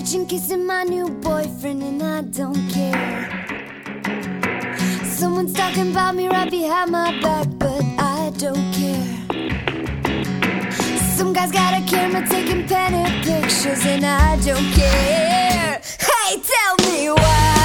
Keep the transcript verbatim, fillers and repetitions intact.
touching, kissing my new boyfriend, and I don't care. Someone's talking about me right behind my back, but I don't care. Some guy's got a camera taking panic pictures, and I don't care. Hey, tell me why